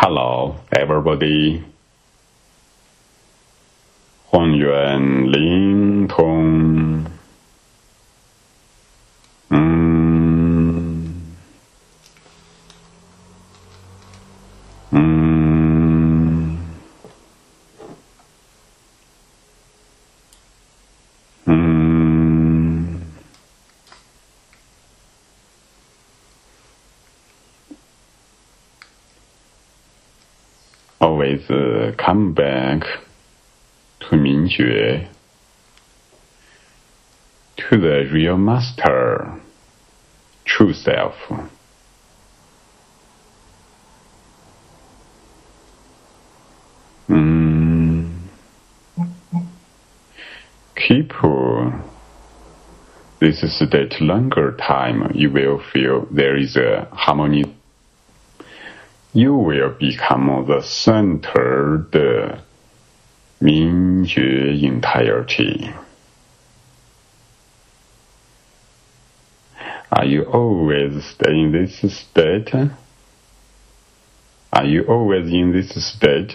Hello, everybody. 宏远灵通。Always come back to 明觉, to the real master, true self. Keep this state longer time, you will feel there is a harmony. You will become the centered 明觉 entirety. Are you always in this state? Are you always in this state?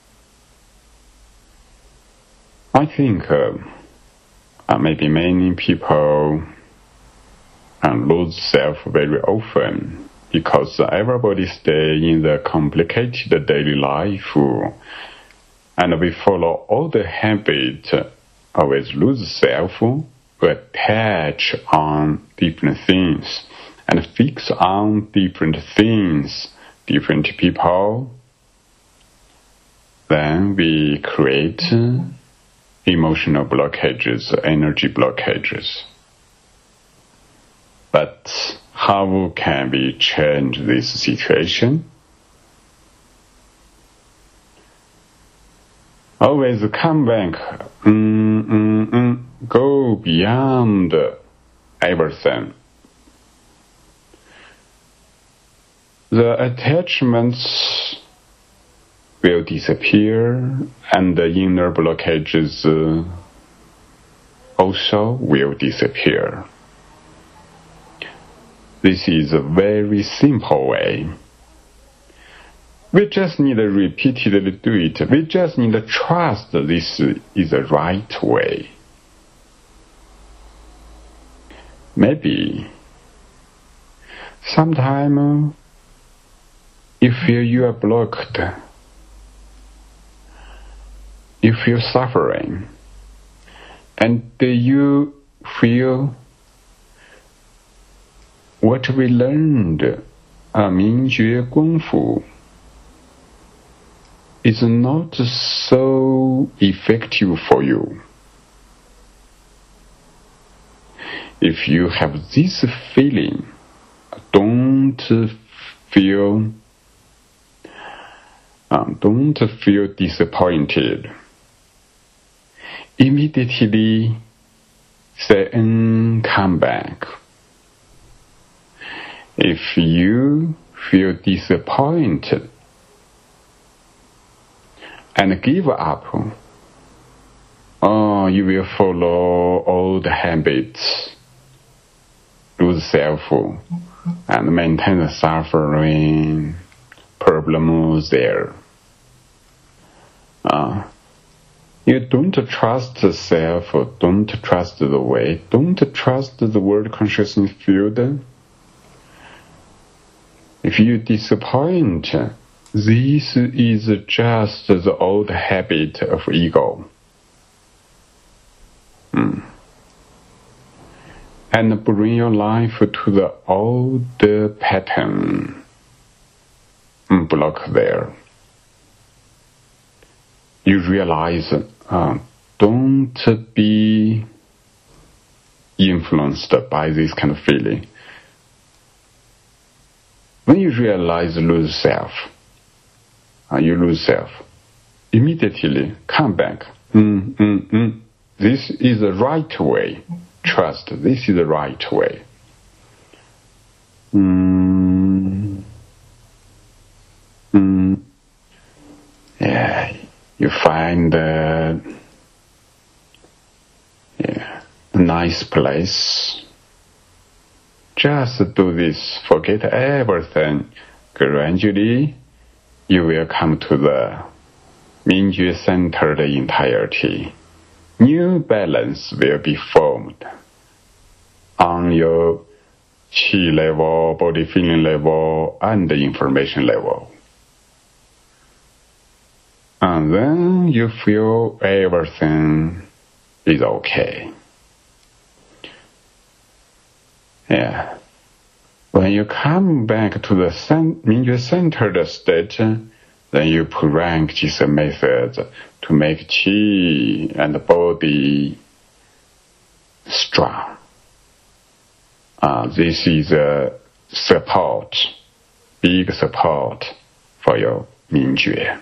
I think maybe many people lose self very often because everybody stay in the complicated daily life and we follow all the habits, always lose self, attach on different things and fix on different things, different people. Then we create emotional blockages, energy blockages. But how can we change this situation? Always come back, go beyond everything. The attachments will disappear and the inner blockages also will disappear. This is a very simple way. We just need to repeatedly do it. We just need to trust this is the right way. Maybe sometime you feel you are blocked. You feel suffering. And you feel what we learned, 明觉功夫, is not so effective for you. If you have this feeling, don't feel disappointed. Immediately say, come back. If you feel disappointed and give up, you will follow all the habits, lose self, and maintain the suffering, problems there. You don't trust the self, don't trust the way, don't trust the world consciousness field. If you disappoint, this is just the old habit of ego. And bring your life to the old pattern. Block there. You realize, don't be influenced by this kind of feeling. When you realize lose self, you lose self, immediately come back. This is the right way. Trust, this is the right way. Yeah, you find a nice place. Just do this, forget everything. Gradually, you will come to the Mingjue-centered entirety. New balance will be formed on your qi level, body feeling level, and the information level. And then you feel everything is okay. Yeah. When you come back to the Mingjue-centered state, then you practice a method to make qi and body strong. This is a support, big support for your Mingjue.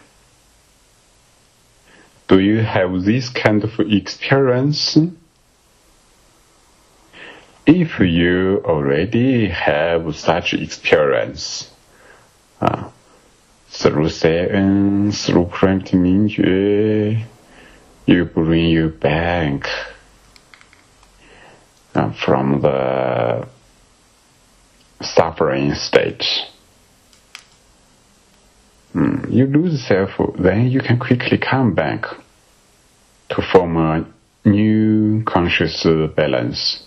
Do you have this kind of experience? If you already have such experience, through Seven, through practice Mingjue, you bring you back from the suffering state. You lose self, then you can quickly come back to form a new conscious balance.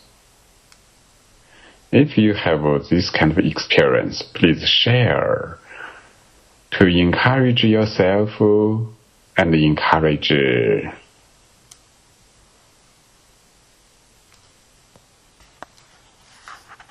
If you have this kind of experience, please share to encourage yourself and encourage